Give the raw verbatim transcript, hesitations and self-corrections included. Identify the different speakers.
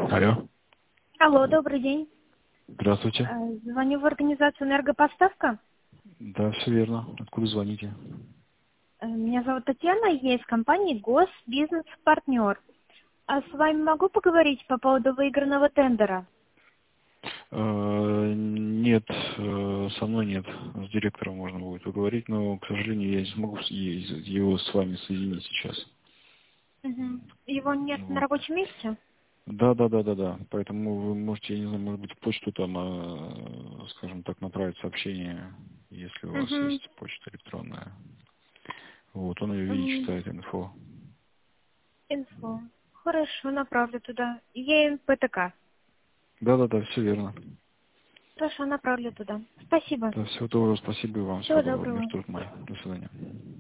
Speaker 1: Алло.
Speaker 2: Алло, добрый день.
Speaker 1: Здравствуйте.
Speaker 2: Э, Звоню в организацию «Энергопоставка».
Speaker 1: Да, все верно. Откуда звоните?
Speaker 2: Э, Меня зовут Татьяна, я из компании «Госбизнес-партнер». А с вами могу поговорить по поводу выигранного тендера?
Speaker 1: Э, Нет, э, со мной нет. С директором можно будет поговорить, но, к сожалению, я не смогу с- е- его с вами соединить сейчас.
Speaker 2: Мгм. Его нет на
Speaker 1: Вот.
Speaker 2: рабочем месте?
Speaker 1: Да, да, да, да, да. Поэтому вы можете, я не знаю, может быть, в почту там, э, скажем так, направить сообщение, если у вас
Speaker 2: Угу.
Speaker 1: есть почта электронная. Вот, он ее видит, читает инфо.
Speaker 2: Инфо. Хорошо, направлю туда. ЕНПТК.
Speaker 1: Да, да, да, все верно.
Speaker 2: Хорошо, направлю туда. Спасибо.
Speaker 1: Да, всего доброго, спасибо и вам, всего
Speaker 2: Всего
Speaker 1: доброго, мир,
Speaker 2: доброго.
Speaker 1: труд мой. До свидания.